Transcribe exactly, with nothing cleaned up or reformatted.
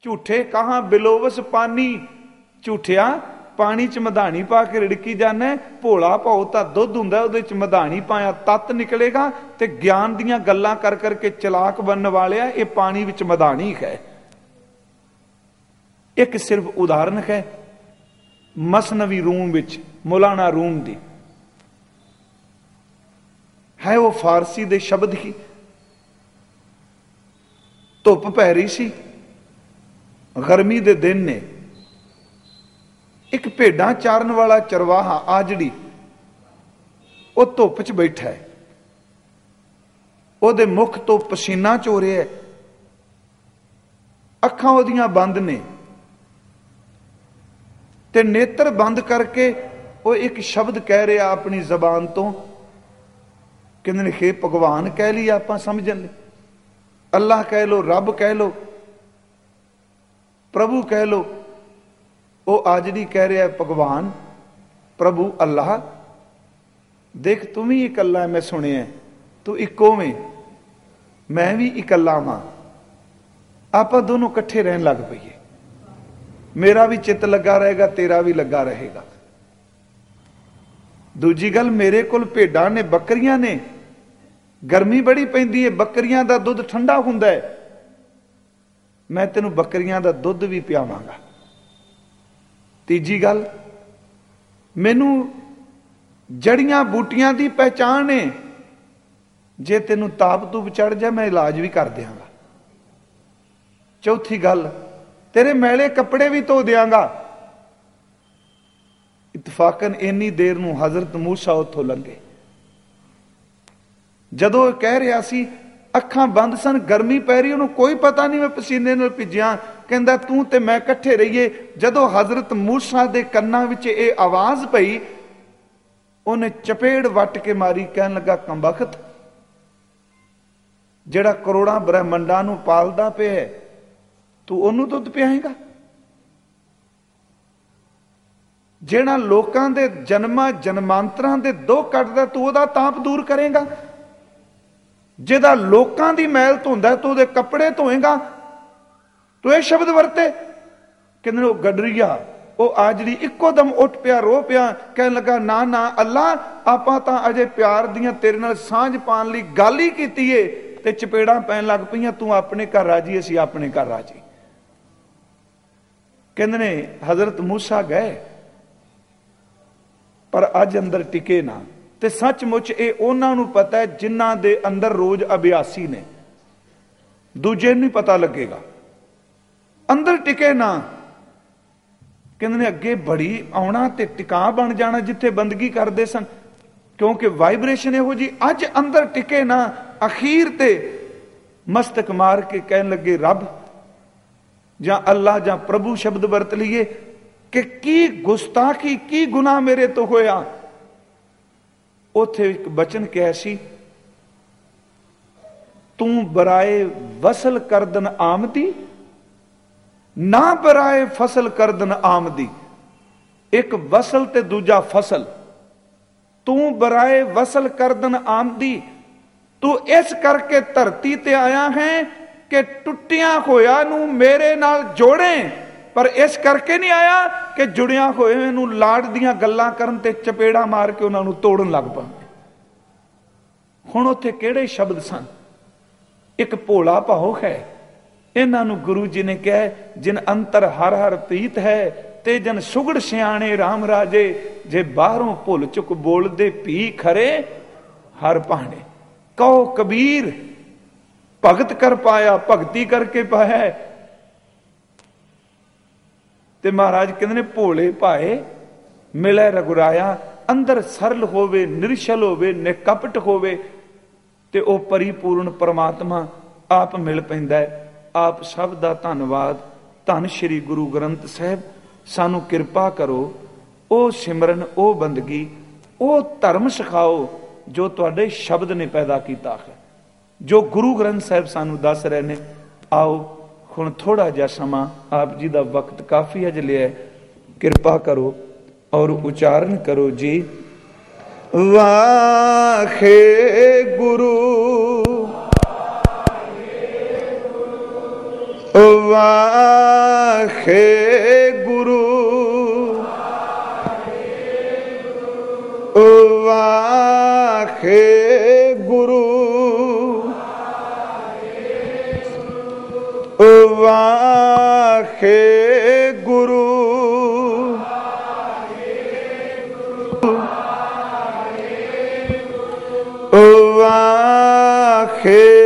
झूठे कहाँ बिलोवस पानी, झूठिया पानी च मधानी पा के रिड़की जाना, भोला भाओ तो दुध हुंदा उहदे च मधानी पाया तत्त निकलेगा, ते ज्ञान दियां गल्लां कर करके चलाक बनने वाले ये पानी विच मधानी है। एक सिर्फ उदाहरण है मसनवी रूम विच मौलाना रूम दी है, वो फारसी दे शब्द ही। धुप पै रही सी, गर्मी दे दिन ने, एक भेडां चारन वाला चरवाहा आजड़ी वो धुप च बैठा है, ਉਹਦੇ मुख तो पसीना चो रहा है, अखां ਉਹਦੀਆਂ बंद ने, ते नेत्र बंद करके वो एक शब्द कह रहा अपनी जबान तो, कहते हे भगवान कह लिया आपां समझन ले, अल्लाह कह लो, रब कह लो, प्रभु कह लो। वो आजड़ी कह रहा है भगवान प्रभु अल्लाह, देख तुम ही इकल्ला है, मैं सुनिया तू इको में, मैं भी इकल्ला हाँ, आप दोनों कट्ठे रहन लग पईए, मेरा भी चित्त लगा रहेगा, तेरा भी लगा रहेगा। दूजी गल, मेरे कोल भेडां ने, बकरियां ने, गर्मी बड़ी पैंदी है, बकरियां दा दुध ठंडा हुंदा है, मैं तेनू बकरियां दा दुध भी पियावांगा। तीजी गल, मैनू जड़ियां बूटियां दी पहचान है, जे तेनू ताप तूप चढ़ जाए मैं इलाज भी कर देंगा। चौथी गल, तेरे मैले कपड़े भी धो देंगा। इतफाकन इन्नी देर नूं हजरत मूसा उत्थों लंघे, जदों कह रहा सी अखां बंद सन, गर्मी पै रही, उन्होंने कोई पता नहीं मैं पसीने नाल भिजिया, कहंदा तू ते मैं कट्ठे रहिए। जदों हजरत मूसा दे कन्नां विच ये आवाज पई, उन्हें चपेड़ वट के मारी, कहन लगा कंबख्त, जिहड़ा करोड़ां ब्रह्मंडां नूं पालदा पिया है, तू ओनू दुध पियाएगा? जिहड़ा लोकां दे जन्मां जन्मांतरां दे दुख कटदा, तू ओहदा ताप दूर करेगा? जिहदा लोकां दी मैल धोंदा तू ओहदे कपड़े धोएगा? तू ये शब्द वरते। कहंदे ओ गडरिया, वो आजड़ी इको दम उठ पिया, रो पिया, कहन लगा ना ना अल्लाह, आपां तां अजे प्यार दियां तेरे नाल सांझ पाण लई गल ही कीती है, ते चपेड़ां पैण लग पईयां, तू अपने घर राजी, असीं अपने घर राजी। कहंदे ने हजरत मूसा गए, पर अज अंदर टिके ना, ते सचमुच ये उन्हां नूं पता है जिन्हां दे अंदर रोज अभ्यासी ने, दूजे नहीं पता लगेगा, अंदर टिके ना। कहंदे ने अगे बड़ी आउणा ते टिका बन जाना जिथे बंदगी करते सन, क्योंकि वाइब्रेशन इहो जी, अज अंदर टिके ना। अखीर ते मस्तक मार के कहन लगे रब जां अल्लाह जां प्रभु शब्द वरत लीए कि की गुस्ताखी, की गुनाह मेरे तो होया। उथे एक बचन कहा सी, तू बराए वसल करदन आमदी, ना बराए फसल करदन आमदी। एक वसल ते दूजा फसल, तू बराए वसल करदन आमदी, तू इस करके धरती ते आया है कि टुटिया होया नू मेरे नाल जोड़े, पर इस करके नहीं आया कि जुड़िया होए नू लाड़ दियां गल्लां करन ते चपेड़ा मार के उन्हां नू तोड़न लग पा। हुण उत्थे किहड़े शब्द सन? एक भोला भाओ है, इन्हां नू गुरु जी ने कहा जिन अंतर हर हर प्रीत है, ते जन सुगड़ सियाणे राम राजे, जे बाहरों भुल चुक बोलदे पी खरे हर भाणे। कहो कबीर भगत कर पाया, भगती करके पाया। ते महाराज कहते ने भोले भाए मिले रघुराया, अंदर सरल होवे, निरछल होवे, निकपट होवे, ते ओ परिपूर्ण परमात्मा आप मिल पैंदा है। आप सब दा धन्नवाद। धन श्री गुरु ग्रंथ साहिब सानू किरपा करो, ओ सिमरन, ओ बंदगी, ओ धर्म सिखाओ जो तुहाडे शब्द ने पैदा किया है, जो गुरु ग्रंथ साहिब सानू दस रहे ने। आओ हुण थोड़ा जिहा समा, आप जी का वक्त काफ़ी अज लिया, किरपा करो और उच्चारण करो जी। वाहे गुरु वाहे ਗੁਰੂ ਵਾਖੇ ਗੁਰੂ ਵਾਖੇ ਗੁਰੂ ਵਾਖੇ